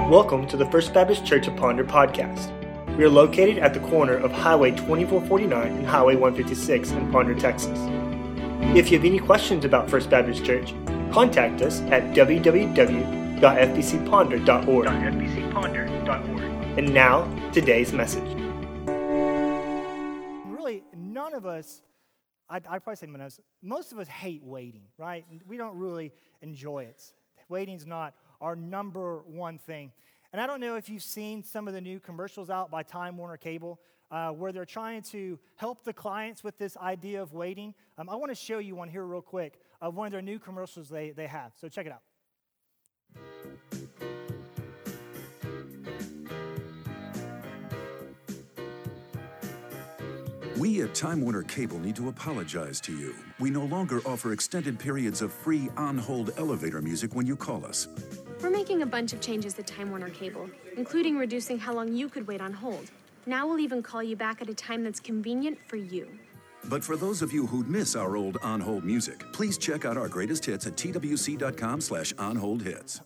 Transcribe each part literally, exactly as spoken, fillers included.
Welcome to the First Baptist Church of Ponder podcast. We are located at the corner of Highway twenty-four forty-nine and Highway one fifty-six in Ponder, Texas. If you have any questions about First Baptist Church, contact us at w w w dot f b c ponder dot org. And now, today's message. Really, none of us, I'd, I'd probably say none of us, most of us hate waiting, right? We don't really enjoy it. Waiting's not our number one thing. And I don't know if you've seen some of the new commercials out by Time Warner Cable uh, where they're trying to help the clients with this idea of waiting. Um, I want to show you one here real quick of one of their new commercials they, they have. So check it out. We at Time Warner Cable need to apologize to you. We no longer offer extended periods of free on-hold elevator music when you call us. We're making a bunch of changes at Time Warner Cable, including reducing how long you could wait on hold. Now we'll even call you back at a time that's convenient for you. But for those of you who'd miss our old on-hold music, please check out our greatest hits at t w c dot com slash on hold hits.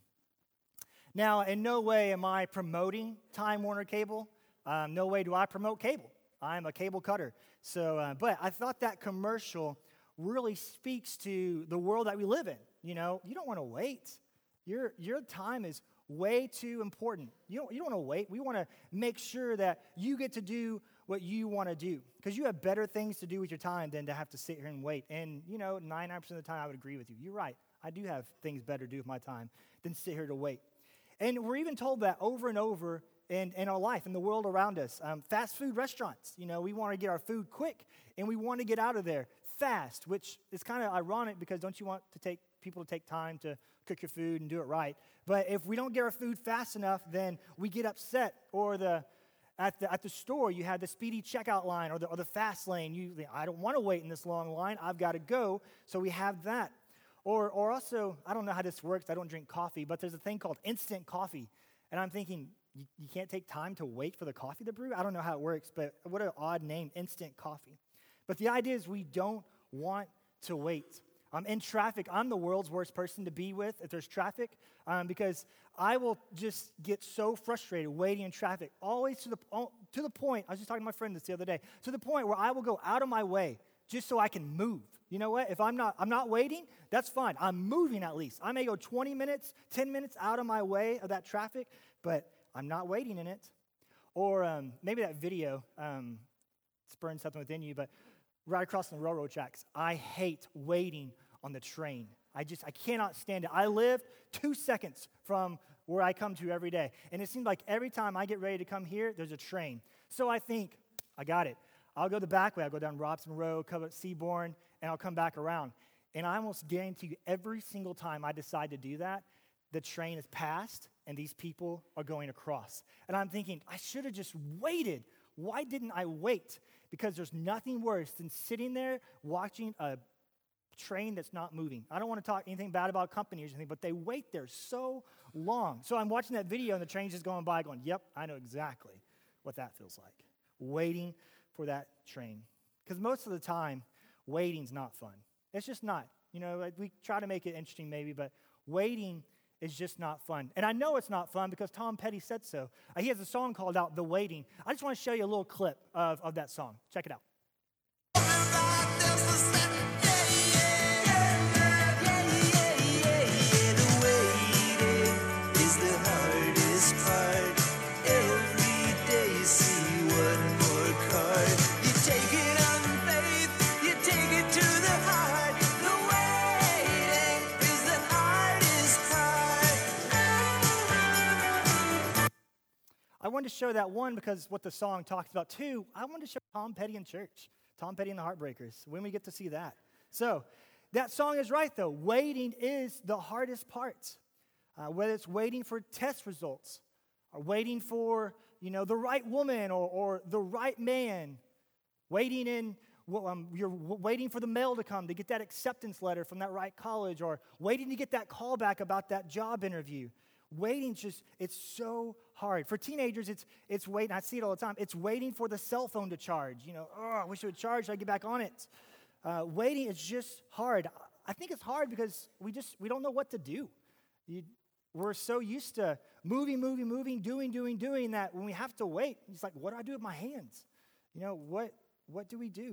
Now, in no way am I promoting Time Warner Cable. Um, no way do I promote cable. I'm a cable cutter. So, uh, but I thought that commercial really speaks to the world that we live in. You know, you don't want to wait. Your your time is way too important. You don't you don't want to wait. We want to make sure that you get to do what you want to do because you have better things to do with your time than to have to sit here and wait. And you know, ninety-nine percent of the time, I would agree with you. You're right. I do have things better to do with my time than sit here to wait. And we're even told that over and over in, in our life, in the world around us. Um, fast food restaurants, you know, we want to get our food quick, and we want to get out of there fast, which is kind of ironic because don't you want to take people to take time to cook your food and do it right? But if we don't get our food fast enough, then we get upset. Or the at the at the store, you have the speedy checkout line or the or the fast lane. You, I don't want to wait in this long line. I've got to go. So we have that. Or or also, I don't know how this works. I don't drink coffee, but there's a thing called instant coffee. And I'm thinking, you, you can't take time to wait for the coffee to brew? I don't know how it works, but what an odd name, instant coffee. But the idea is we don't want to wait. Um, in traffic, I'm the world's worst person to be with if there's traffic um, because I will just get so frustrated waiting in traffic, always to the, to the point, I was just talking to my friend this the other day, to the point where I will go out of my way just so I can move. You know what? If I'm not I'm not waiting, that's fine. I'm moving at least. I may go twenty minutes, ten minutes out of my way of that traffic, but I'm not waiting in it. Or um, maybe that video um, spurring something within you, but right across the railroad tracks, I hate waiting on the train. I just, I cannot stand it. I live two seconds from where I come to every day. And it seems like every time I get ready to come here, there's a train. So I think, I got it. I'll go the back way. I'll go down Robson Road, come up Seabourn, and I'll come back around. And I almost guarantee you every single time I decide to do that, the train is passed and these people are going across. And I'm thinking, I should have just waited. Why didn't I wait? Because there's nothing worse than sitting there watching a train that's not moving. I don't want to talk anything bad about companies or anything, but they wait there so long. So I'm watching that video and the train's just going by going, yep, I know exactly what that feels like. Waiting for that train. Because most of the time, waiting's not fun. It's just not. You know, like we try to make it interesting maybe, but waiting is just not fun. And I know it's not fun because Tom Petty said so. Uh, he has a song called out, The Waiting. I just want to show you a little clip of, of that song. Check it out. I wanted to show that one because what the song talks about. Two, I wanted to show Tom Petty in church. Tom Petty and the Heartbreakers, when we get to see that. So that song is right, though. Waiting is the hardest part. Uh, whether it's waiting for test results or waiting for, you know, the right woman or, or the right man, waiting in, well, um, you're w- waiting for the mail to come to get that acceptance letter from that right college or waiting to get that call back about that job interview. Waiting's just, it's so hard. For teenagers, it's it's waiting. I see it all the time. It's waiting for the cell phone to charge. You know, oh, I wish it would charge so I get back on it. Uh, waiting is just hard. I think it's hard because we just, we don't know what to do. You, We're so used to moving, moving, moving, doing, doing, doing that when we have to wait, it's like, what do I do with my hands? You know, what what do we do?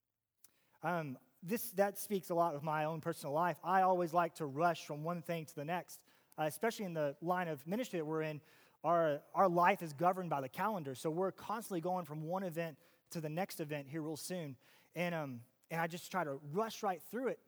Um, this that speaks a lot of my own personal life. I always like to rush from one thing to the next, uh, especially in the line of ministry that we're in. Our our life is governed by the calendar, so we're constantly going from one event to the next event here real soon, and um and I just try to rush right through it,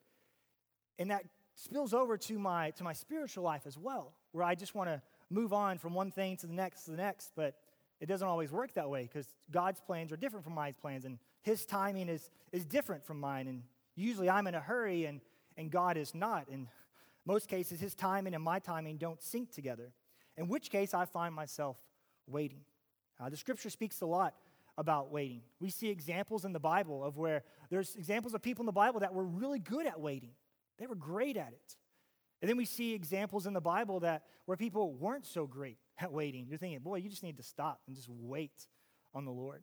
and that spills over to my to my spiritual life as well, where I just want to move on from one thing to the next to the next, but it doesn't always work that way because God's plans are different from my plans, and His timing is is different from mine, and usually I'm in a hurry, and and God is not. In most cases, His timing and my timing don't sync together, in which case I find myself waiting. Uh, the Scripture speaks a lot about waiting. We see examples in the Bible of where there's examples of people in the Bible that were really good at waiting. They were great at it. And then we see examples in the Bible that where people weren't so great at waiting. You're thinking, boy, you just need to stop and just wait on the Lord.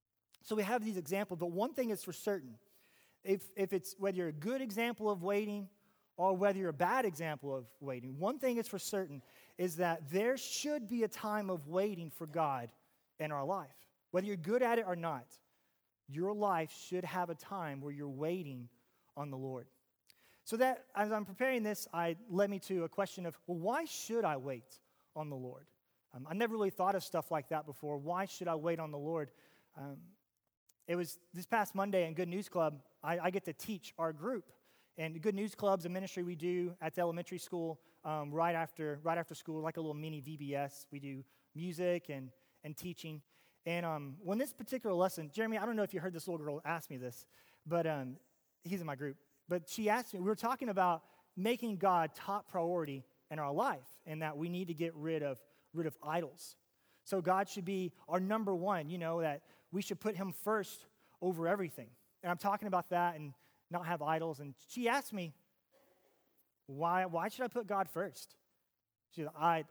So we have these examples, but one thing is for certain. If, if it's whether you're a good example of waiting or whether you're a bad example of waiting, one thing is for certain is that there should be a time of waiting for God in our life. Whether you're good at it or not, your life should have a time where you're waiting on the Lord. So that, as I'm preparing this, I led me to a question of, well, why should I wait on the Lord? Um, I never really thought of stuff like that before. Why should I wait on the Lord? Um, it was this past Monday in Good News Club, I, I get to teach our group. And Good News Club's a ministry we do at the elementary school um, right after right after school, like a little mini V B S. We do music and, and teaching. And um, when this particular lesson, Jeremy, I don't know if you heard this little girl ask me this, but um, he's in my group. But she asked me, we were talking about making God top priority in our life and that we need to get rid of rid of idols. So God should be our number one, you know, that we should put Him first over everything. And I'm talking about that and not have idols. And she asked me, why why should I put God first? She said, I,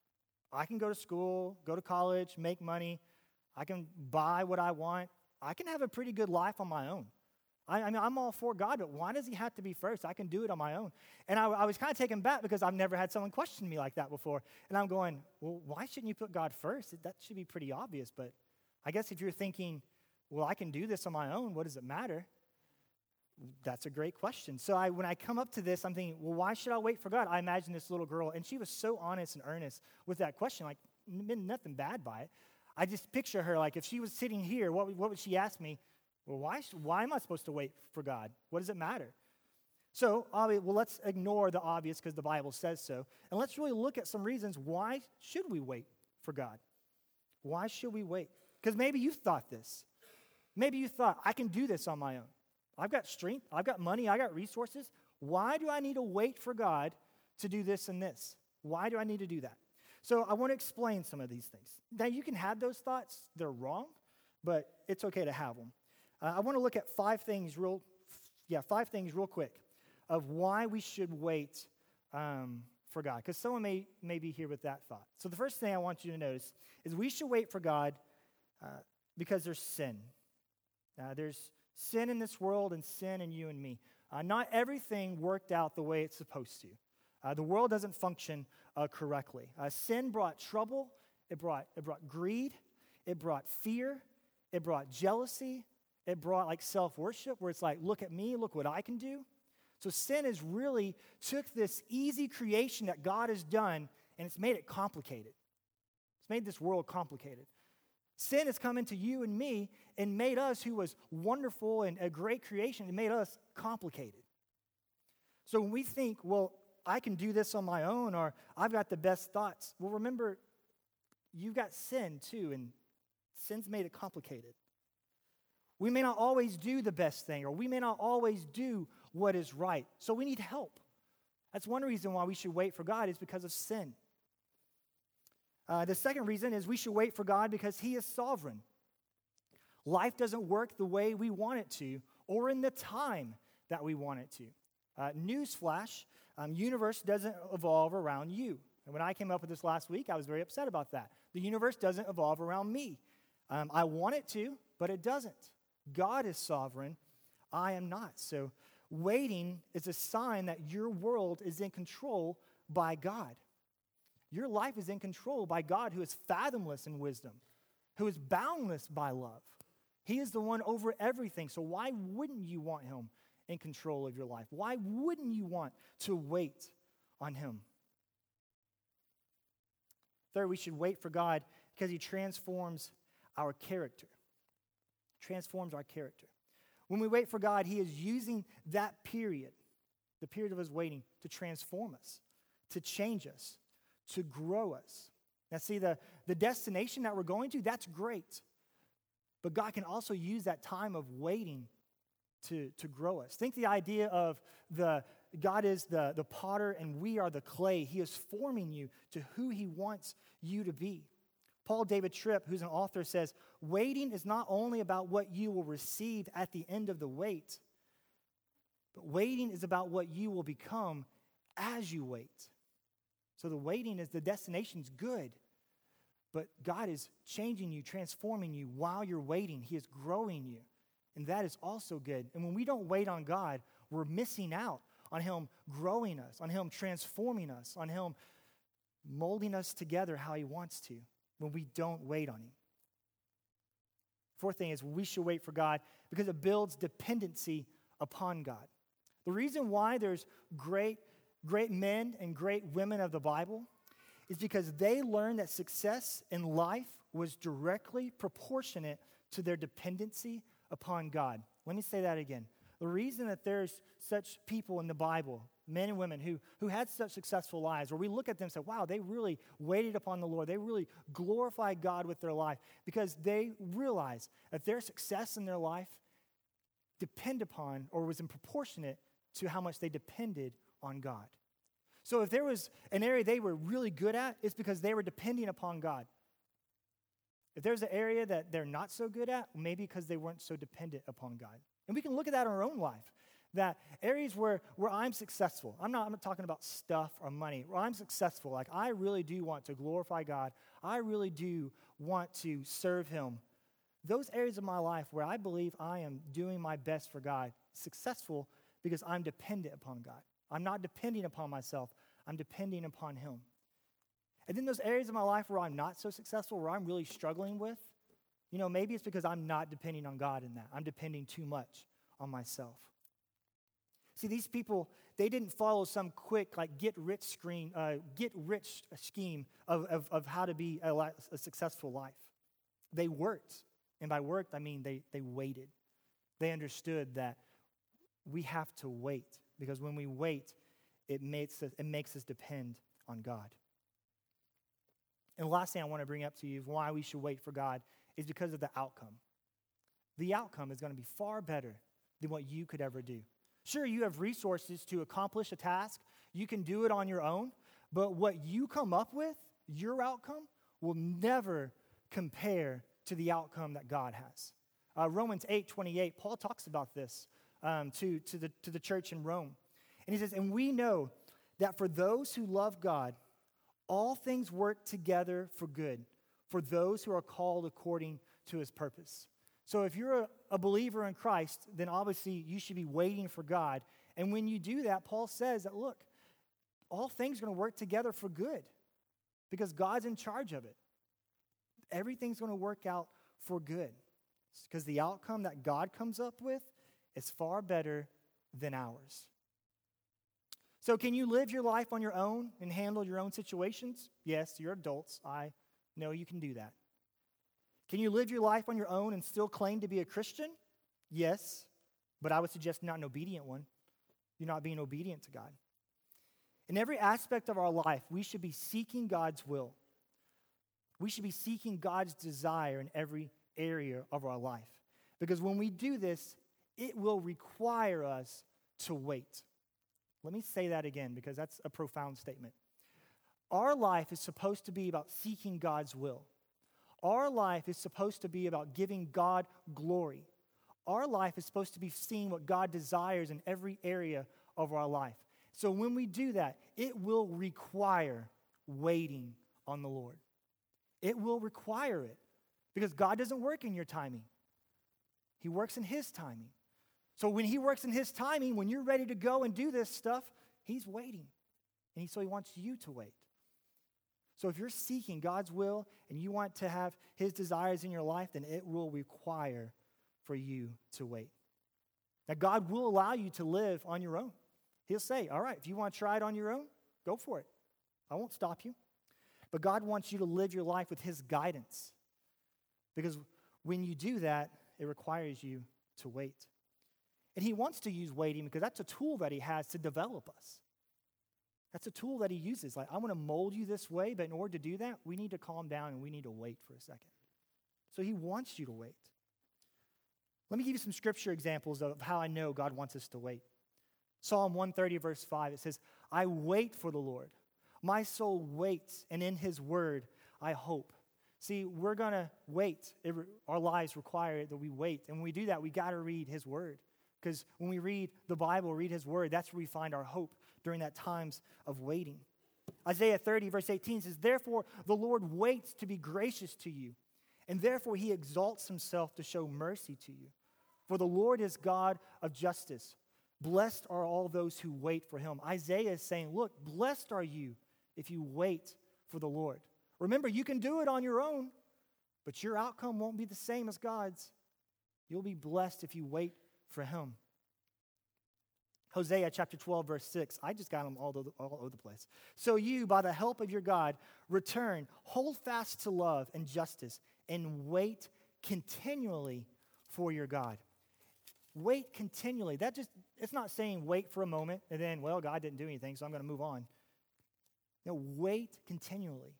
I can go to school, go to college, make money. I can buy what I want. I can have a pretty good life on my own. I, I mean, I'm all for God, but why does He have to be first? I can do it on my own. And I, I was kind of taken back because I've never had someone question me like that before. And I'm going, well, why shouldn't you put God first? That should be pretty obvious. But I guess if you're thinking, well, I can do this on my own, what does it matter? That's a great question. So I, when I come up to this, I'm thinking, well, why should I wait for God? I imagine this little girl, and she was so honest and earnest with that question, like nothing bad by it. I just picture her, like if she was sitting here, what, what would she ask me? Well, why, why am I supposed to wait for God? What does it matter? So, well, let's ignore the obvious because the Bible says so. And let's really look at some reasons why should we wait for God? Why should we wait? Because maybe you thought this. Maybe you thought, I can do this on my own. I've got strength. I've got money. I got resources. Why do I need to wait for God to do this and this? Why do I need to do that? So I want to explain some of these things. Now, you can have those thoughts. They're wrong, but it's okay to have them. Uh, I want to look at five things real, yeah, five things real quick of why we should wait um, for God, because someone may, may be here with that thought. So the first thing I want you to notice is we should wait for God uh, because there's sin. Uh, there's sin in this world and sin in you and me. Uh, not everything worked out the way it's supposed to. Uh, the world doesn't function uh, correctly. Uh, sin brought trouble. It brought, it brought greed. It brought fear. It brought jealousy. It brought like self-worship where it's like, look at me, look what I can do. So sin has really took this easy creation that God has done and it's made it complicated. It's made this world complicated. Sin has come into you and me and made us, who was wonderful and a great creation, it made us complicated. So when we think, well, I can do this on my own, or I've got the best thoughts, well, remember, you've got sin too, and sin's made it complicated. We may not always do the best thing, or we may not always do what is right, so we need help. That's one reason why we should wait for God is because of sin. Uh, the second reason is we should wait for God because He is sovereign. Life doesn't work the way we want it to or in the time that we want it to. Uh, newsflash, um, universe doesn't evolve around you. And when I came up with this last week, I was very upset about that. The universe doesn't evolve around me. Um, I want it to, but it doesn't. God is sovereign. I am not. So waiting is a sign that your world is in control by God. Your life is in control by God, who is fathomless in wisdom, who is boundless by love. He is the one over everything. So why wouldn't you want him in control of your life? Why wouldn't you want to wait on him? Third, we should wait for God because he transforms our character. Transforms our character. When we wait for God, he is using that period, the period of us waiting, to transform us, to change us, to grow us. Now see, the, the destination that we're going to, that's great. But God can also use that time of waiting to, to grow us. Think the idea of the God is the, the potter and we are the clay. He is forming you to who he wants you to be. Paul David Tripp, who's an author, says, waiting is not only about what you will receive at the end of the wait, but waiting is about what you will become as you wait. So the waiting is, the destination's good, but God is changing you, transforming you while you're waiting. He is growing you, and that is also good. And when we don't wait on God, we're missing out on him growing us, on him transforming us, on him molding us together how he wants to when we don't wait on him. Fourth thing is we should wait for God because it builds dependency upon God. The reason why there's great, great men and great women of the Bible is because they learned that success in life was directly proportionate to their dependency upon God. Let me say that again. The reason that there's such people in the Bible, men and women who, who had such successful lives, where we look at them and say, wow, they really waited upon the Lord. They really glorified God with their life because they realized that their success in their life depended upon or was in proportionate to how much they depended on God. So if there was an area they were really good at, it's because they were depending upon God. If there's an area that they're not so good at, maybe because they weren't so dependent upon God. And we can look at that in our own life, that areas where, where I'm successful, I'm not, I'm not talking about stuff or money, where I'm successful, like I really do want to glorify God, I really do want to serve him. Those areas of my life where I believe I am doing my best for God, successful because I'm dependent upon God. I'm not depending upon myself. I'm depending upon him. And then those areas of my life where I'm not so successful, where I'm really struggling with, you know, maybe it's because I'm not depending on God in that. I'm depending too much on myself. See, these people, they didn't follow some quick, like, get-rich screen, uh, get-rich scheme of, of, of how to be a, a successful life. They worked. And by worked, I mean they, they waited. They understood that we have to wait. Because when we wait, it makes us, it makes us depend on God. And the last thing I want to bring up to you of why we should wait for God is because of the outcome. The outcome is going to be far better than what you could ever do. Sure, you have resources to accomplish a task. You can do it on your own. But what you come up with, your outcome, will never compare to the outcome that God has. Uh, Romans eight twenty-eight, Paul talks about this. Um, to, to, the, to the church in Rome. And he says, and we know that for those who love God, all things work together for good, for those who are called according to his purpose. So if you're a, a believer in Christ, then obviously you should be waiting for God. And when you do that, Paul says that, look, all things are going to work together for good because God's in charge of it. Everything's going to work out for good because the outcome that God comes up with is far better than ours. So can you live your life on your own and handle your own situations? Yes, you're adults. I know you can do that. Can you live your life on your own and still claim to be a Christian? Yes, but I would suggest not an obedient one. You're not being obedient to God. In every aspect of our life, we should be seeking God's will. We should be seeking God's desire in every area of our life. Because when we do this, it will require us to wait. Let me say that again because that's a profound statement. Our life is supposed to be about seeking God's will. Our life is supposed to be about giving God glory. Our life is supposed to be seeing what God desires in every area of our life. So when we do that, it will require waiting on the Lord. It will require it because God doesn't work in your timing. He works in his timing. So when he works in his timing, when you're ready to go and do this stuff, he's waiting. And he, so he wants you to wait. So if you're seeking God's will and you want to have his desires in your life, then it will require for you to wait. Now, God will allow you to live on your own. He'll say, all right, if you want to try it on your own, go for it. I won't stop you. But God wants you to live your life with his guidance. Because when you do that, it requires you to wait. And he wants to use waiting because that's a tool that he has to develop us. That's a tool that he uses. Like, I want to mold you this way, but in order to do that, we need to calm down and we need to wait for a second. So he wants you to wait. Let me give you some scripture examples of how I know God wants us to wait. Psalm one thirty, verse five, it says, I wait for the Lord. My soul waits, and in his word I hope. See, we're going to wait. It, our lives require that we wait. And when we do that, we got to read his word. Because when we read the Bible, read his word, that's where we find our hope during that times of waiting. Isaiah thirty, verse eighteen says, therefore the Lord waits to be gracious to you, and therefore he exalts himself to show mercy to you. For the Lord is God of justice. Blessed are all those who wait for him. Isaiah is saying, look, blessed are you if you wait for the Lord. Remember, you can do it on your own, but your outcome won't be the same as God's. You'll be blessed if you wait for him. Hosea chapter twelve, verse six. I just got them all over, all over the place. So you, by the help of your God, return, hold fast to love and justice, and wait continually for your God. Wait continually. That just, it's not saying wait for a moment and then, well, God didn't do anything, so I'm going to move on. No, wait continually.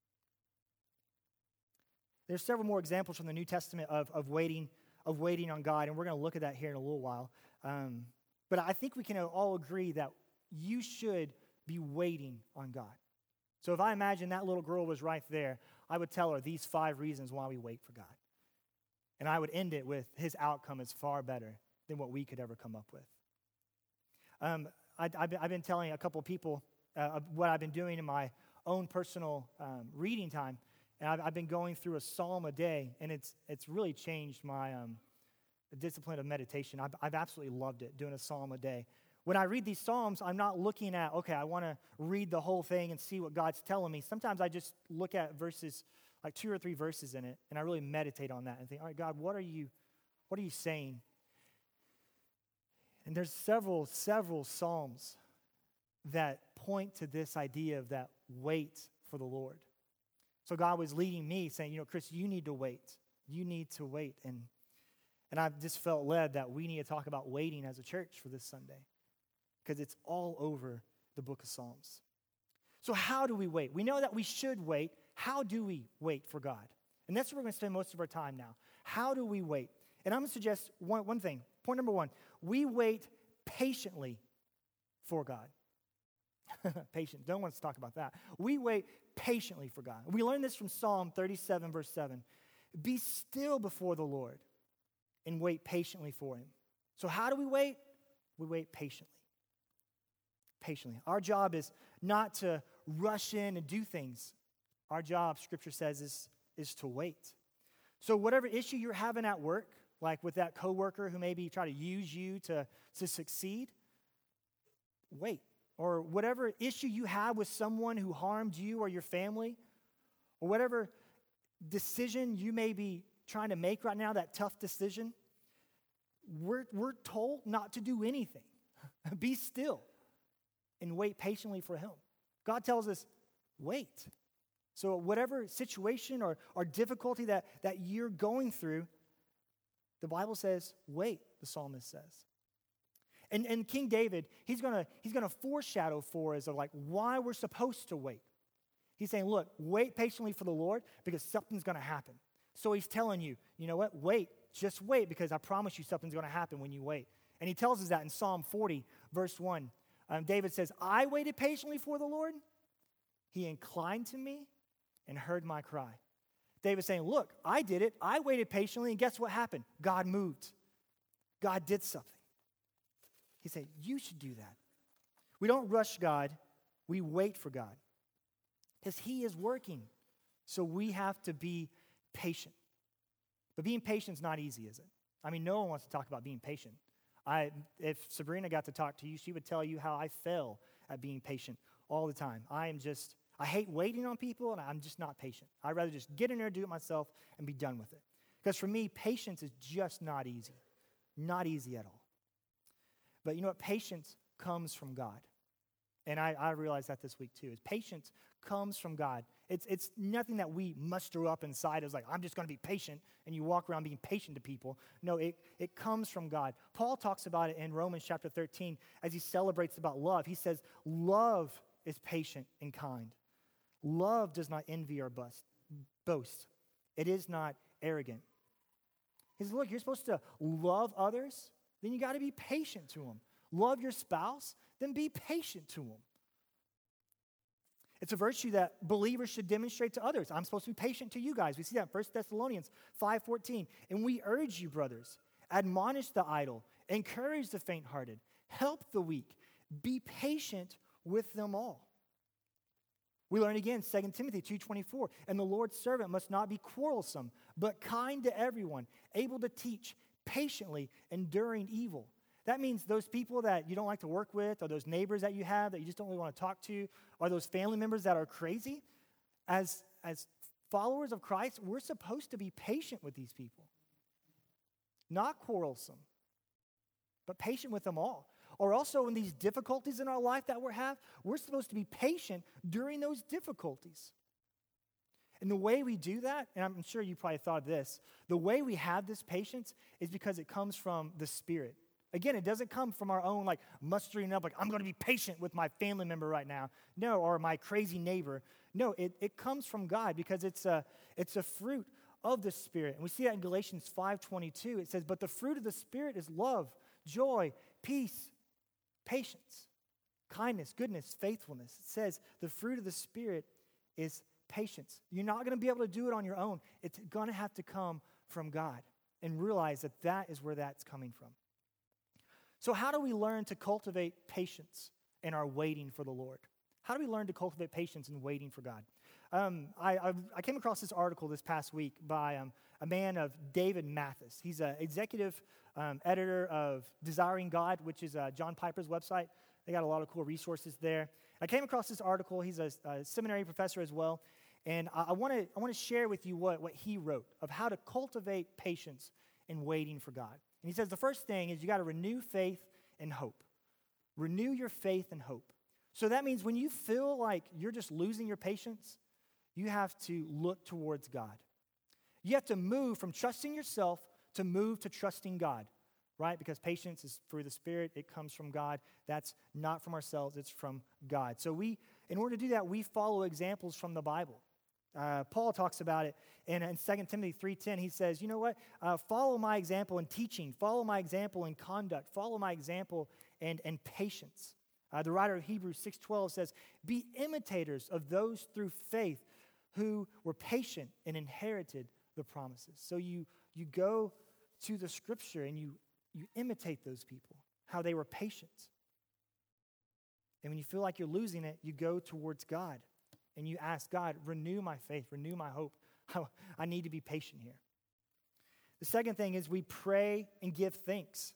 There's several more examples from the New Testament of, of waiting of waiting on God, and we're going to look at that here in a little while. Um, but I think we can all agree that you should be waiting on God. So if I imagine that little girl was right there, I would tell her these five reasons why we wait for God. And I would end it with his outcome is far better than what we could ever come up with. Um, I, I've, been, I've been telling a couple people uh, what I've been doing in my own personal um, reading time. And I've, I've been going through a psalm a day, and it's it's really changed my um, discipline of meditation. I've, I've absolutely loved it, doing a psalm a day. When I read these psalms, I'm not looking at, okay, I want to read the whole thing and see what God's telling me. Sometimes I just look at verses, like two or three verses in it, and I really meditate on that and think, all right, God, what are you, what are you saying? And there's several, several psalms that point to this idea of that wait for the Lord. So God was leading me, saying, you know, Chris, you need to wait. You need to wait. And and I've just felt led that we need to talk about waiting as a church for this Sunday, because it's all over the book of Psalms. So how do we wait? We know that we should wait. How do we wait for God? And that's where we're going to spend most of our time now. How do we wait? And I'm going to suggest one, one thing. Point number one, we wait patiently for God. Patient. Don't want to talk about that. We wait patiently for God. We learn this from Psalm thirty-seven, verse seven. Be still before the Lord and wait patiently for him. So how do we wait? We wait patiently. Patiently. Our job is not to rush in and do things. Our job, Scripture says, is, is to wait. So whatever issue you're having at work, like with that coworker who maybe try to use you to, to succeed, wait. Or whatever issue you have with someone who harmed you or your family, or whatever decision you may be trying to make right now, that tough decision, we're, we're told not to do anything. Be still and wait patiently for him. God tells us, wait. So whatever situation or, or difficulty that, that you're going through, the Bible says, wait, the psalmist says. And, and King David, he's gonna he's gonna foreshadow for us of like why we're supposed to wait. He's saying, look, wait patiently for the Lord because something's gonna happen. So he's telling you, you know what? Wait, just wait because I promise you something's gonna happen when you wait. And he tells us that in Psalm forty, verse one. Um, David says, I waited patiently for the Lord. He inclined to me and heard my cry. David's saying, look, I did it. I waited patiently, and guess what happened? God moved. God did something. He said, you should do that. We don't rush God. We wait for God because he is working. So we have to be patient. But being patient is not easy, is it? I mean, no one wants to talk about being patient. I, if Sabrina got to talk to you, she would tell you how I fail at being patient all the time. I am just, I hate waiting on people, and I'm just not patient. I'd rather just get in there, do it myself, and be done with it. Because for me, patience is just not easy. Not easy at all. But you know what? Patience comes from God. And I, I realized that this week too, is patience comes from God. It's, it's nothing that we muster up inside as like, I'm just going to be patient, and you walk around being patient to people. No, it, it comes from God. Paul talks about it in Romans chapter thirteen as he celebrates about love. He says, love is patient and kind. Love does not envy or bust, boast. It is not arrogant. He says, look, you're supposed to love others, then you got to be patient to them. Love your spouse, then be patient to them. It's a virtue that believers should demonstrate to others. I'm supposed to be patient to you guys. We see that in First Thessalonians five fourteen. And we urge you, brothers, admonish the idle, encourage the faint-hearted, help the weak, be patient with them all. We learn again, Second Timothy two twenty-four, and the Lord's servant must not be quarrelsome, but kind to everyone, able to teach, patiently enduring evil. That means those people that you don't like to work with, or those neighbors that you have that you just don't really want to talk to, or those family members that are crazy, as, as followers of Christ, we're supposed to be patient with these people. Not quarrelsome, but patient with them all. Or also in these difficulties in our life that we have, we're supposed to be patient during those difficulties. And the way we do that, and I'm sure you probably thought of this, the way we have this patience is because it comes from the Spirit. Again, it doesn't come from our own, like, mustering up, like, I'm going to be patient with my family member right now. No, or my crazy neighbor. No, it, it comes from God because it's a, it's a fruit of the Spirit. And we see that in Galatians five twenty-two. It says, but the fruit of the Spirit is love, joy, peace, patience, kindness, goodness, faithfulness. It says the fruit of the Spirit is patience. You're not going to be able to do it on your own. It's going to have to come from God, and realize that that is where that's coming from. So how do we learn to cultivate patience in our waiting for the Lord? How do we learn to cultivate patience in waiting for God? Um, I, I, I came across this article this past week by um, a man of David Mathis. He's an executive um, editor of Desiring God, which is uh, John Piper's website. They got a lot of cool resources there. I came across this article. He's a, a seminary professor as well. And I want to I want to share with you what, what he wrote of how to cultivate patience in waiting for God. And he says the first thing is you got to renew faith and hope. Renew your faith and hope. So that means when you feel like you're just losing your patience, you have to look towards God. You have to move from trusting yourself to move to trusting God, right? Because patience is through the Spirit. It comes from God. That's not from ourselves. It's from God. So we, in order to do that, we follow examples from the Bible. Uh, Paul talks about it in, in Second Timothy three ten. He says, you know what? Uh, follow my example in teaching. Follow my example in conduct. Follow my example in, in patience. Uh, the writer of Hebrews six twelve says, be imitators of those through faith who were patient and inherited the promises. So you, you go to the Scripture and you, you imitate those people, how they were patient. And when you feel like you're losing it, you go towards God. And you ask God, renew my faith, renew my hope. I need to be patient here. The second thing is we pray and give thanks.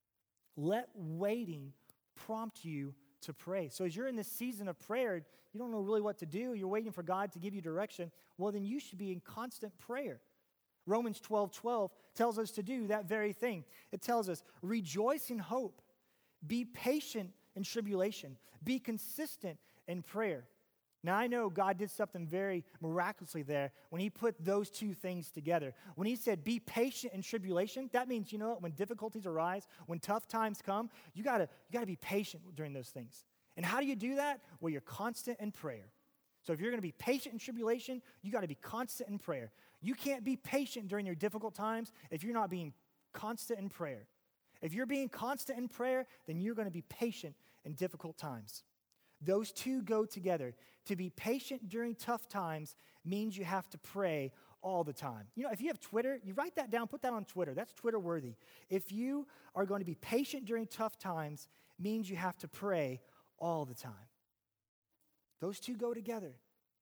Let waiting prompt you to pray. So as you're in this season of prayer, you don't know really what to do, you're waiting for God to give you direction, well, then you should be in constant prayer. Romans twelve twelve tells us to do that very thing. It tells us, rejoice in hope, be patient in tribulation, be consistent in prayer. Now, I know God did something very miraculously there when he put those two things together. When he said, be patient in tribulation, that means, you know what, when difficulties arise, when tough times come, you gotta, you gotta be patient during those things. And how do you do that? Well, you're constant in prayer. So if you're gonna be patient in tribulation, you gotta be constant in prayer. You can't be patient during your difficult times if you're not being constant in prayer. If you're being constant in prayer, then you're gonna be patient in difficult times. Those two go together. To be patient during tough times means you have to pray all the time. You know, if you have Twitter, you write that down, put that on Twitter. That's Twitter worthy. If you are going to be patient during tough times, means you have to pray all the time. Those two go together.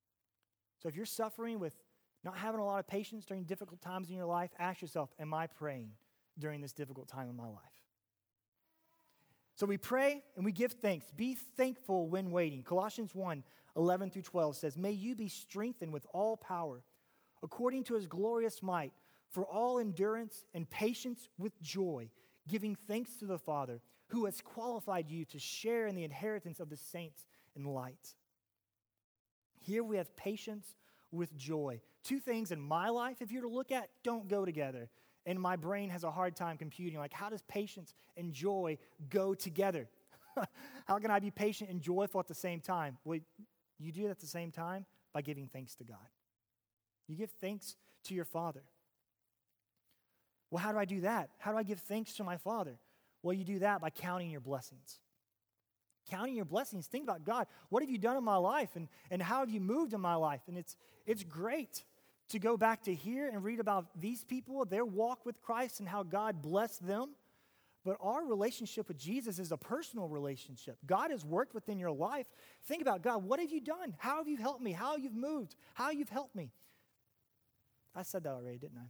So if you're suffering with not having a lot of patience during difficult times in your life, ask yourself, am I praying during this difficult time in my life? So we pray and we give thanks. Be thankful when waiting. Colossians one, eleven through twelve says, may you be strengthened with all power, according to his glorious might, for all endurance and patience with joy, giving thanks to the Father, who has qualified you to share in the inheritance of the saints in light. Here we have patience with joy. Two things in my life, if you were to look at, don't go together. And my brain has a hard time computing, like, how does patience and joy go together? How can I be patient and joyful at the same time? Well, you do it at the same time by giving thanks to God. You give thanks to your Father. Well, how do I do that? How do I give thanks to my Father? Well, you do that by counting your blessings. Counting your blessings. Think about, God, what have you done in my life, and, and how have you moved in my life? And it's it's great to go back to here and read about these people, their walk with Christ, and how God blessed them. But our relationship with Jesus is a personal relationship. God has worked within your life. Think about, God, what have you done? How have you helped me? How you've moved? How you've helped me? I said that already, didn't I?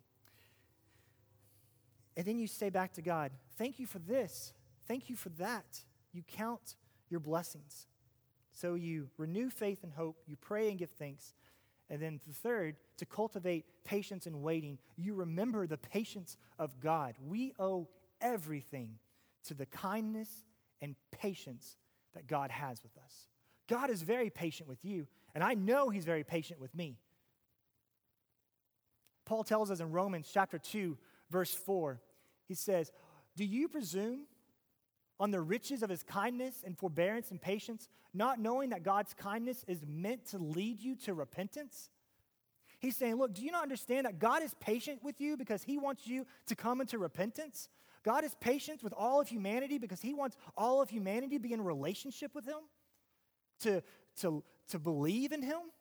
And then you say back to God, thank you for this. Thank you for that. You count your blessings. So you renew faith and hope. You pray and give thanks. And then the third, to cultivate patience and waiting, you remember the patience of God. We owe everything to the kindness and patience that God has with us. God is very patient with you, and I know he's very patient with me. Paul tells us in Romans chapter two, verse four, he says, do you presume on the riches of his kindness and forbearance and patience, not knowing that God's kindness is meant to lead you to repentance? He's saying, look, do you not understand that God is patient with you because he wants you to come into repentance? God is patient with all of humanity because he wants all of humanity to be in a relationship with him, to, to, to believe in him.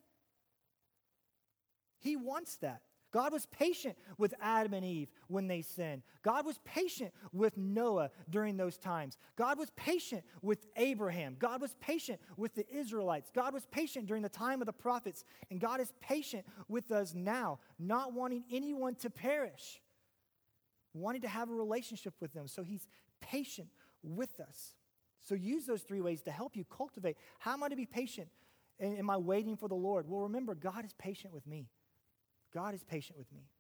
He wants that. God was patient with Adam and Eve when they sinned. God was patient with Noah during those times. God was patient with Abraham. God was patient with the Israelites. God was patient during the time of the prophets. And God is patient with us now, not wanting anyone to perish, wanting to have a relationship with them. So he's patient with us. So use those three ways to help you cultivate. How am I to be patient? Am I waiting for the Lord? Well, remember, God is patient with me. God is patient with me.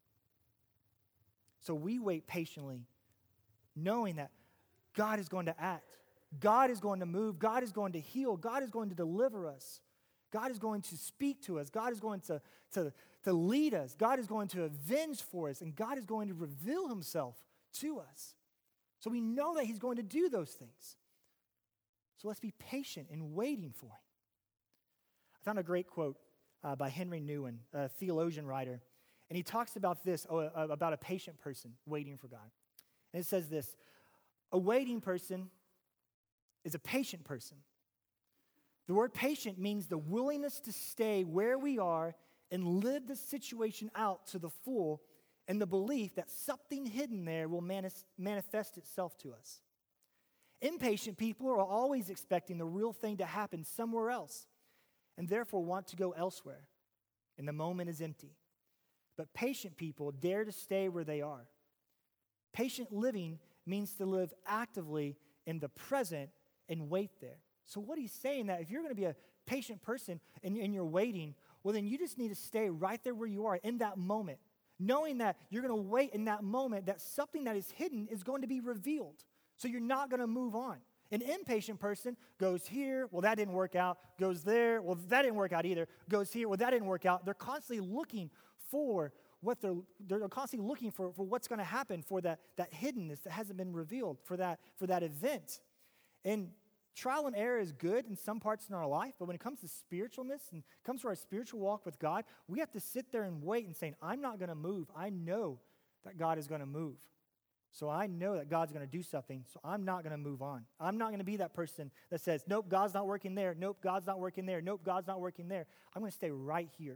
So we wait patiently, knowing that God is going to act. God is going to move. God is going to heal. God is going to deliver us. God is going to speak to us. God is going to, to, to lead us. God is going to avenge for us. And God is going to reveal himself to us. So we know that he's going to do those things. So let's be patient in waiting for him. I found a great quote Uh, by Henry Nouwen, a theologian writer. And he talks about this, uh, about a patient person waiting for God. And it says this, a waiting person is a patient person. The word patient means the willingness to stay where we are and live the situation out to the full, and the belief that something hidden there will manis- manifest itself to us. Impatient people are always expecting the real thing to happen somewhere else, and therefore want to go elsewhere, and the moment is empty. But patient people dare to stay where they are. Patient living means to live actively in the present and wait there. So what he's saying, that if you're going to be a patient person and, and you're waiting, well, then you just need to stay right there where you are in that moment, knowing that you're going to wait in that moment, that something that is hidden is going to be revealed. So you're not going to move on. An impatient person goes here, well, that didn't work out, goes there, well, that didn't work out either, goes here, well, that didn't work out. They're constantly looking for what they're, they're constantly looking for, for what's going to happen, for that, that hiddenness that hasn't been revealed, for that, for that event. And trial and error is good in some parts in our life, but when it comes to spiritualness and comes to our spiritual walk with God, we have to sit there and wait and say, I'm not going to move. I know that God is going to move. So I know that God's going to do something, so I'm not going to move on. I'm not going to be that person that says, nope, God's not working there. Nope, God's not working there. Nope, God's not working there. I'm going to stay right here.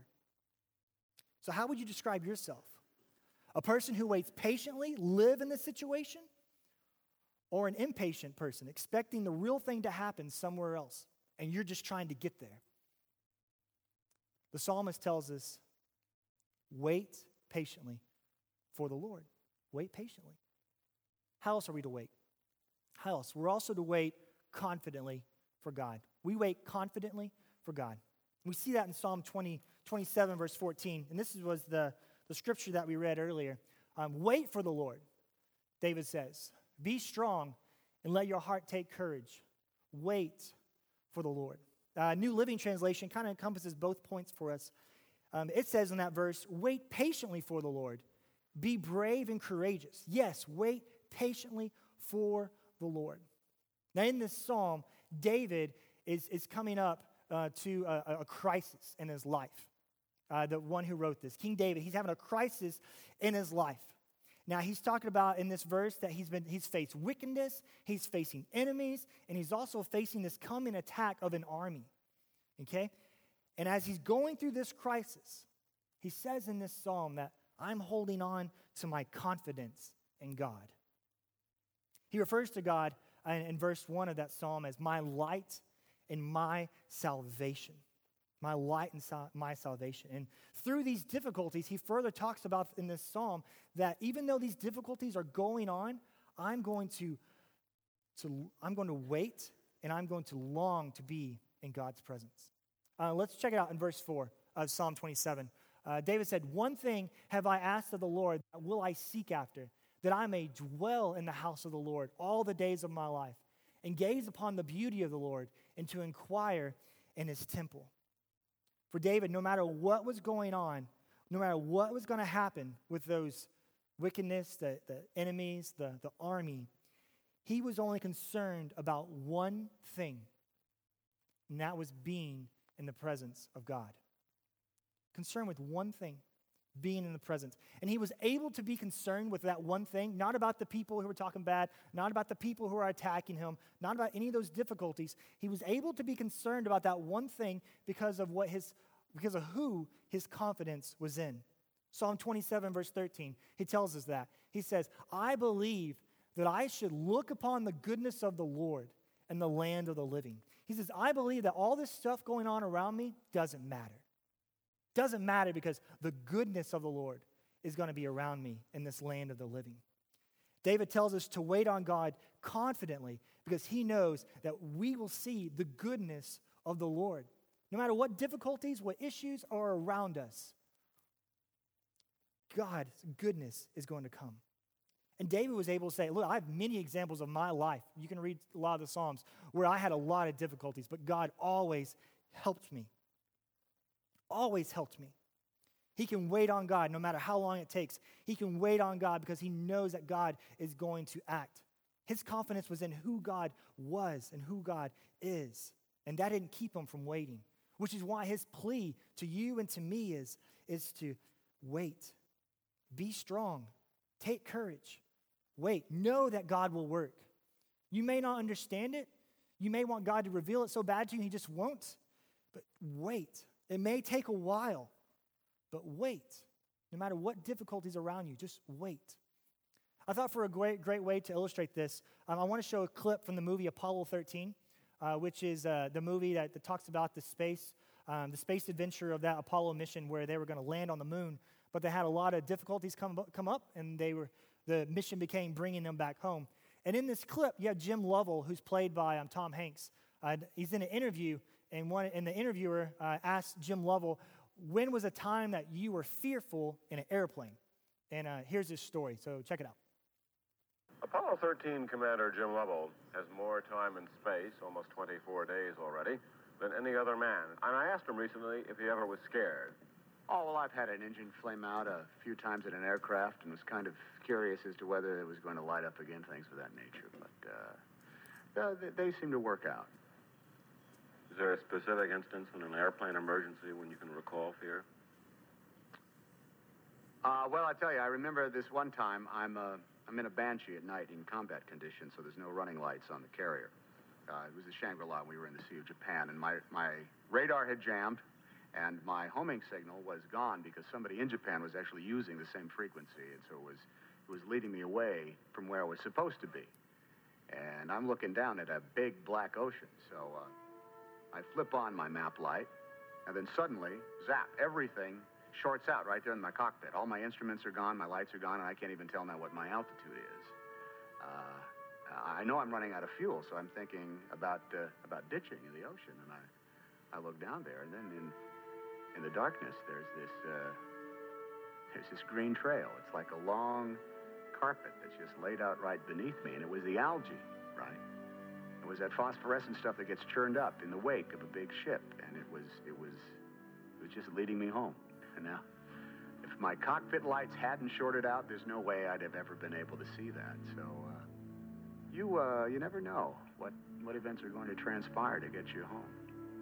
So how would you describe yourself? A person who waits patiently, live in the situation? Or an impatient person, expecting the real thing to happen somewhere else, and you're just trying to get there? The psalmist tells us, wait patiently for the Lord. Wait patiently. How else are we to wait? How else? We're also to wait confidently for God. We wait confidently for God. We see that in Psalm twenty, twenty-seven, verse fourteen. And this was the, the scripture that we read earlier. Um, wait for the Lord, David says. Be strong and let your heart take courage. Wait for the Lord. Uh, New Living Translation kind of encompasses both points for us. Um, it says in that verse, wait patiently for the Lord. Be brave and courageous. Yes, wait patiently for the Lord. Now in this psalm, David is, is coming up uh, to a, a crisis in his life. Uh, the one who wrote this, King David, he's having a crisis in his life. Now he's talking about in this verse that he's been he's faced wickedness, he's facing enemies, and he's also facing this coming attack of an army. Okay? And as he's going through this crisis, he says in this psalm that I'm holding on to my confidence in God. He refers to God in, in verse one of that psalm as my light and my salvation. My light and sal- my salvation. And through these difficulties, he further talks about in this psalm that even though these difficulties are going on, I'm going to, to I'm going to wait and I'm going to long to be in God's presence. Uh, let's check it out in verse four of Psalm twenty-seven. Uh, David said, one thing have I asked of the Lord, that will I seek after, that I may dwell in the house of the Lord all the days of my life, and gaze upon the beauty of the Lord, and to inquire in his temple. For David, no matter what was going on, no matter what was going to happen with those wickedness, the, the enemies, the, the army, he was only concerned about one thing, and that was being in the presence of God. Concerned with one thing, being in the presence. And he was able to be concerned with that one thing, not about the people who were talking bad, not about the people who were attacking him, not about any of those difficulties. He was able to be concerned about that one thing because of what his, because of who his confidence was in. Psalm twenty-seven, verse thirteen, he tells us that. He says, I believe that I should look upon the goodness of the Lord and the land of the living. He says, I believe that all this stuff going on around me doesn't matter. Doesn't matter because the goodness of the Lord is going to be around me in this land of the living. David tells us to wait on God confidently because he knows that we will see the goodness of the Lord. No matter what difficulties, what issues are around us, God's goodness is going to come. And David was able to say, look, I have many examples of my life. You can read a lot of the Psalms where I had a lot of difficulties, but God always helped me. Always helped me. He can wait on God no matter how long it takes. He can wait on God because he knows that God is going to act. His confidence was in who God was and who God is. And that didn't keep him from waiting, which is why his plea to you and to me is, is to wait. Be strong. Take courage. Wait. Know that God will work. You may not understand it. You may want God to reveal it so bad to you, he just won't. But wait. It may take a while, but wait. No matter what difficulties around you, just wait. I thought for a great, great way to illustrate this, um, I want to show a clip from the movie Apollo thirteen, uh, which is uh, the movie that, that talks about the space, um, the space adventure of that Apollo mission where they were going to land on the moon, but they had a lot of difficulties come, come up, and they were the mission became bringing them back home. And in this clip, you have Jim Lovell, who's played by um, Tom Hanks. Uh, he's in an interview. And, one, and the interviewer uh, asked Jim Lovell, when was a time that you were fearful in an airplane? And uh, here's his story, so check it out. Apollo thirteen Commander Jim Lovell has more time in space, almost twenty-four days already, than any other man. And I asked him recently if he ever was scared. Oh, well, I've had an engine flame out a few times in an aircraft and was kind of curious as to whether it was going to light up again, things of that nature. But uh, they, they seem to work out. Is there a specific instance in an airplane emergency when you can recall fear? Uh, well, I tell you, I remember this one time, I'm, uh, I'm in a Banshee at night in combat conditions, so there's no running lights on the carrier. Uh, it was the Shangri-La, and we were in the Sea of Japan, and my, my radar had jammed, and my homing signal was gone because somebody in Japan was actually using the same frequency, and so it was, it was leading me away from where I was supposed to be. And I'm looking down at a big black ocean, so... Uh, I flip on my map light, and then suddenly, zap, everything shorts out right there in my cockpit. All my instruments are gone, my lights are gone, and I can't even tell now what my altitude is. Uh, Uh, I know I'm running out of fuel, so I'm thinking about uh, about ditching in the ocean. And I, I look down there, and then in in the darkness, there's this uh, there's this green trail. It's like a long carpet that's just laid out right beneath me, and it was the algae, right? It was that phosphorescent stuff that gets churned up in the wake of a big ship, and it was it was it was just leading me home. And now, if my cockpit lights hadn't shorted out, there's no way I'd have ever been able to see that. So, uh, you uh, you never know what what events are going to transpire to get you home.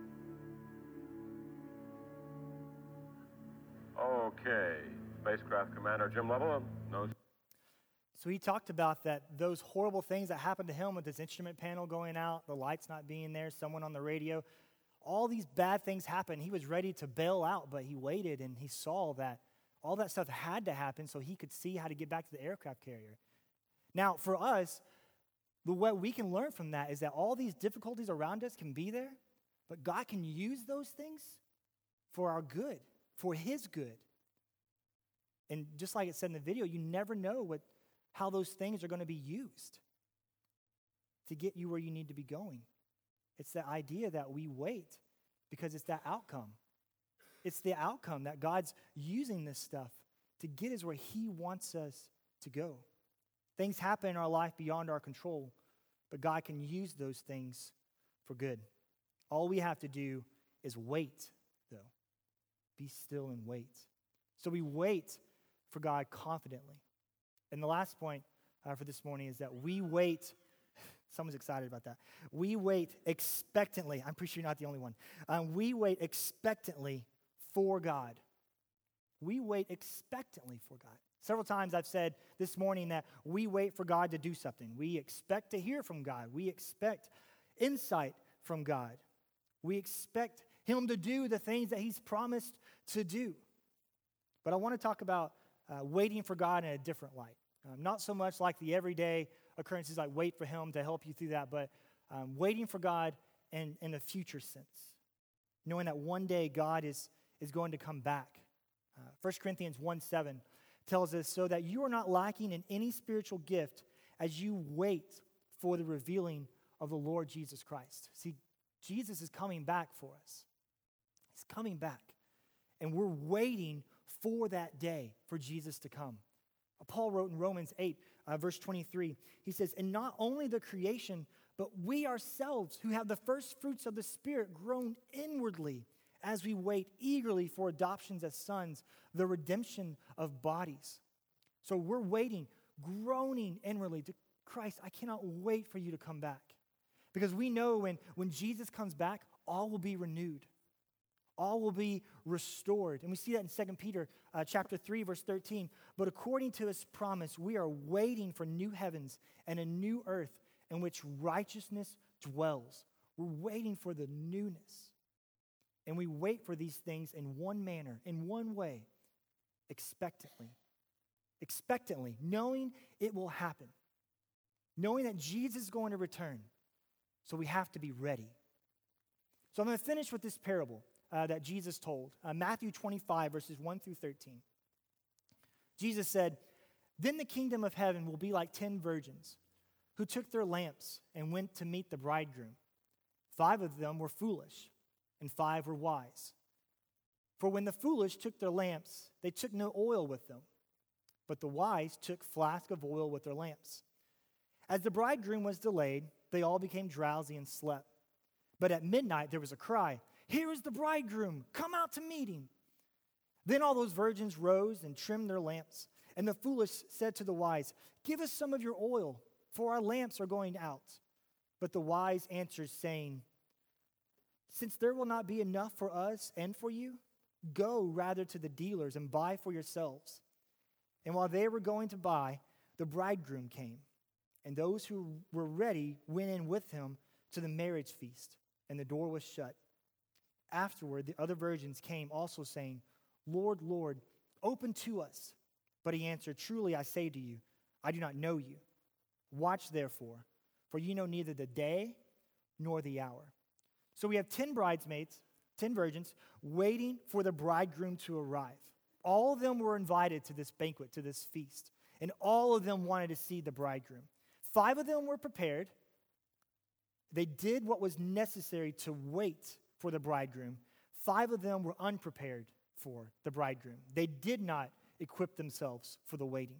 Okay, Spacecraft Commander Jim Lovell, no. So he talked about that those horrible things that happened to him with his instrument panel going out, the lights not being there, someone on the radio. All these bad things happened. He was ready to bail out, but he waited and he saw that all that stuff had to happen so he could see how to get back to the aircraft carrier. Now, for us, the what we can learn from that is that all these difficulties around us can be there, but God can use those things for our good, for his good. And just like it said in the video, you never know what how those things are going to be used to get you where you need to be going. It's the idea that we wait because it's that outcome. It's the outcome that God's using this stuff to get us where he wants us to go. Things happen in our life beyond our control, but God can use those things for good. All we have to do is wait, though. Be still and wait. So we wait for God confidently. And the last point uh, for this morning is that we wait. Someone's excited about that. We wait expectantly. I'm pretty sure you're not the only one. Um, we wait expectantly for God. We wait expectantly for God. Several times I've said this morning that we wait for God to do something. We expect to hear from God. We expect insight from God. We expect him to do the things that he's promised to do. But I want to talk about uh, waiting for God in a different light. Um, not so much like the everyday occurrences like wait for him to help you through that, but um, waiting for God in, in a future sense. Knowing that one day God is, is going to come back. Uh, First Corinthians one seven tells us, so that you are not lacking in any spiritual gift as you wait for the revealing of the Lord Jesus Christ. See, Jesus is coming back for us. He's coming back. And we're waiting for that day for Jesus to come. Paul wrote in Romans eight, uh, verse twenty-three, he says, and not only the creation, but we ourselves who have the first fruits of the Spirit groan inwardly as we wait eagerly for adoptions as sons, the redemption of bodies. So we're waiting, groaning inwardly to Christ, I cannot wait for you to come back. Because we know when, when Jesus comes back, all will be renewed. All will be restored. And we see that in Second Peter uh, chapter three, verse thirteen. But according to his promise, we are waiting for new heavens and a new earth in which righteousness dwells. We're waiting for the newness. And we wait for these things in one manner, in one way, expectantly. Expectantly, knowing it will happen. Knowing that Jesus is going to return. So we have to be ready. So I'm going to finish with this parable Uh, that Jesus told. Uh, Matthew twenty-five, verses one through thirteen. Jesus said, then the kingdom of heaven will be like ten virgins who took their lamps and went to meet the bridegroom. Five of them were foolish, and five were wise. For when the foolish took their lamps, they took no oil with them, but the wise took flasks of oil with their lamps. As the bridegroom was delayed, they all became drowsy and slept. But at midnight there was a cry, here is the bridegroom, come out to meet him. Then all those virgins rose and trimmed their lamps. And the foolish said to the wise, give us some of your oil, for our lamps are going out. But the wise answered, saying, since there will not be enough for us and for you, go rather to the dealers and buy for yourselves. And while they were going to buy, the bridegroom came. And those who were ready went in with him to the marriage feast, and the door was shut. Afterward, the other virgins came also saying, Lord, Lord, open to us. But he answered, truly I say to you, I do not know you. Watch therefore, for you know neither the day nor the hour. So we have ten bridesmaids, ten virgins, waiting for the bridegroom to arrive. All of them were invited to this banquet, to this feast, and all of them wanted to see the bridegroom. Five of them were prepared. They did what was necessary to wait for the bridegroom. Five of them were unprepared for the bridegroom. They did not equip themselves for the waiting.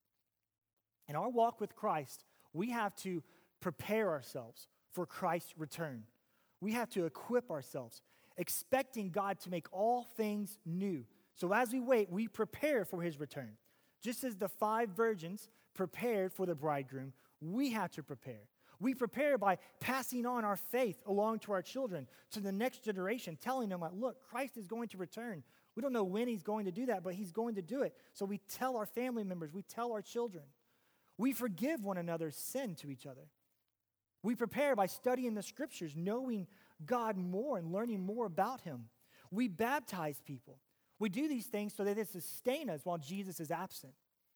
In our walk with Christ, we have to prepare ourselves for Christ's return. We have to equip ourselves, expecting God to make all things new. So as we wait, we prepare for his return. Just as the five virgins prepared for the bridegroom, we have to prepare. We prepare by passing on our faith along to our children, to the next generation, telling them, look, Christ is going to return. We don't know when he's going to do that, but he's going to do it. So we tell our family members, we tell our children. We forgive one another's sin to each other. We prepare by studying the scriptures, knowing God more and learning more about him. We baptize people. We do these things so that they sustain us while Jesus is absent.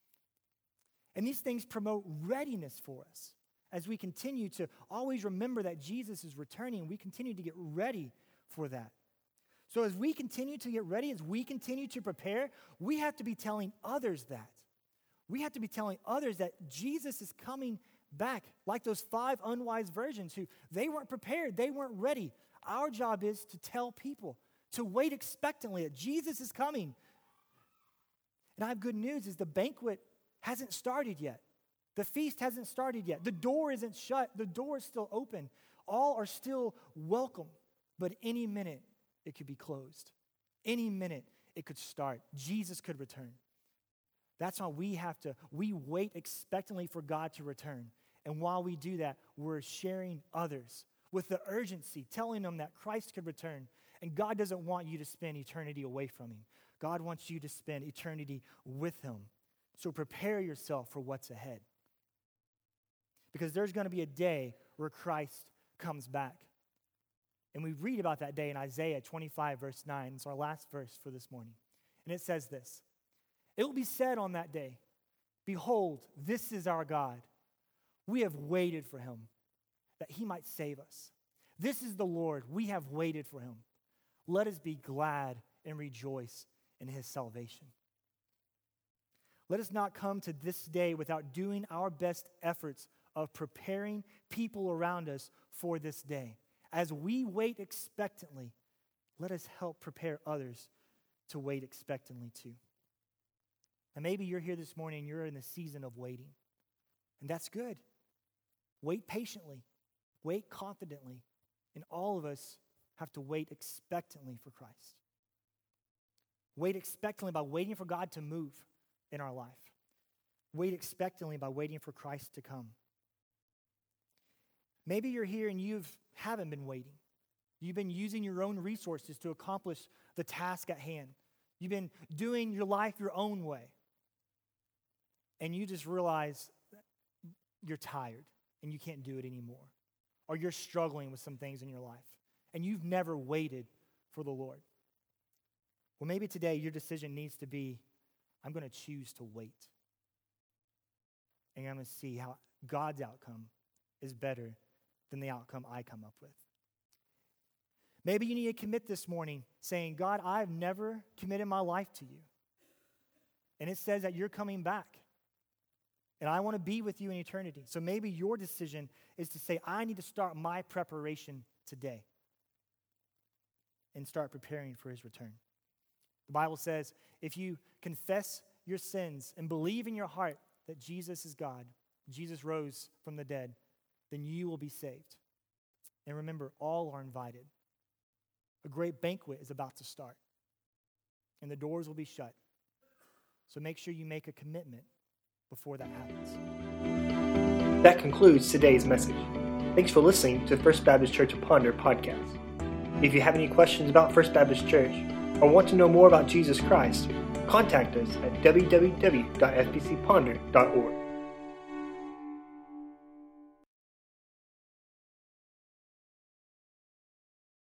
And these things promote readiness for us. As we continue to always remember that Jesus is returning, we continue to get ready for that. So as we continue to get ready, as we continue to prepare, we have to be telling others that. We have to be telling others that Jesus is coming back, like those five unwise virgins who they weren't prepared, they weren't ready. Our job is to tell people, to wait expectantly that Jesus is coming. And I have good news, is the banquet hasn't started yet. The feast hasn't started yet. The door isn't shut. The door is still open. All are still welcome. But any minute, it could be closed. Any minute, it could start. Jesus could return. That's why we have to, we wait expectantly for God to return. And while we do that, we're sharing others with the urgency, telling them that Christ could return. And God doesn't want you to spend eternity away from him. God wants you to spend eternity with him. So prepare yourself for what's ahead. Because there's going to be a day where Christ comes back. And we read about that day in Isaiah twenty-five, verse nine. It's our last verse for this morning. And it says this: it will be said on that day, behold, this is our God. We have waited for him, that he might save us. This is the Lord. We have waited for him. Let us be glad and rejoice in his salvation. Let us not come to this day without doing our best efforts of preparing people around us for this day. As we wait expectantly, let us help prepare others to wait expectantly too. And maybe you're here this morning and you're in the season of waiting. And that's good. Wait patiently. Wait confidently. And all of us have to wait expectantly for Christ. Wait expectantly by waiting for God to move in our life. Wait expectantly by waiting for Christ to come. Maybe you're here and you haven't been waiting. You've been using your own resources to accomplish the task at hand. You've been doing your life your own way. And you just realize you're tired and you can't do it anymore. Or you're struggling with some things in your life. And you've never waited for the Lord. Well, maybe today your decision needs to be, I'm going to choose to wait. And I'm going to see how God's outcome is better than the outcome I come up with. Maybe you need to commit this morning saying, God, I've never committed my life to you. And it says that you're coming back. And I want to be with you in eternity. So maybe your decision is to say, I need to start my preparation today and start preparing for his return. The Bible says, if you confess your sins and believe in your heart that Jesus is God, Jesus rose from the dead, then you will be saved. And remember, all are invited. A great banquet is about to start, and the doors will be shut. So make sure you make a commitment before that happens. That concludes today's message. Thanks for listening to First Baptist Church of Ponder podcast. If you have any questions about First Baptist Church or want to know more about Jesus Christ, contact us at w w w dot f b c ponder dot org.